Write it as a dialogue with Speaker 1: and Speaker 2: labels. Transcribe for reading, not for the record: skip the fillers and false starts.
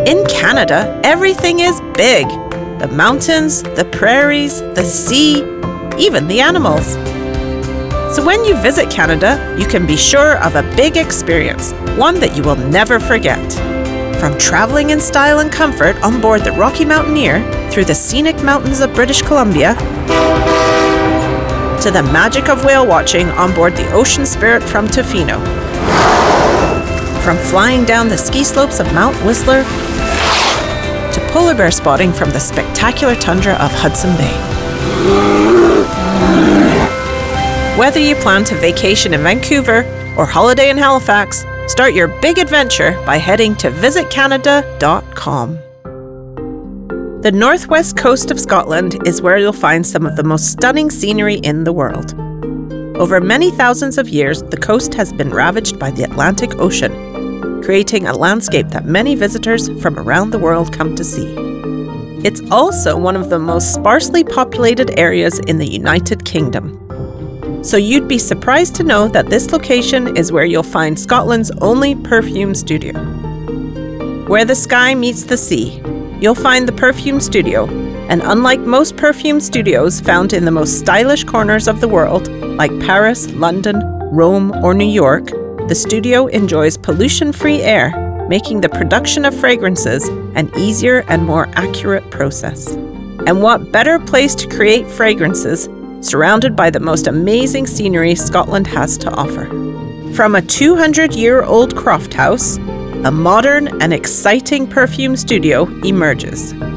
Speaker 1: In Canada, everything is big. The mountains, the prairies, the sea, even the animals. So when you visit Canada, you can be sure of a big experience, one that you will never forget. From traveling in style and comfort on board the Rocky Mountaineer through the scenic mountains of British Columbia, to the magic of whale watching on board the Ocean Spirit from Tofino, from flying down the ski slopes of Mount Whistler, to polar bear spotting from the spectacular tundra of Hudson Bay. Whether you plan to vacation in Vancouver or holiday in Halifax, start your big adventure by heading to visitcanada.com. The northwest coast of Scotland is where you'll find some of the most stunning scenery in the world. Over many thousands of years, the coast has been ravaged by the Atlantic Ocean, creating a landscape that many visitors from around the world come to see. It's also one of the most sparsely populated areas in the United Kingdom. So you'd be surprised to know that this location is where you'll find Scotland's only perfume studio. Where the sky meets the sea, you'll find the Perfume Studio, and unlike most perfume studios found in the most stylish corners of the world, like Paris, London, Rome, or New York, the studio enjoys pollution-free air, making the production of fragrances an easier and more accurate process. And what better place to create fragrances surrounded by the most amazing scenery Scotland has to offer. From a 200-year-old croft house, a modern and exciting perfume studio emerges.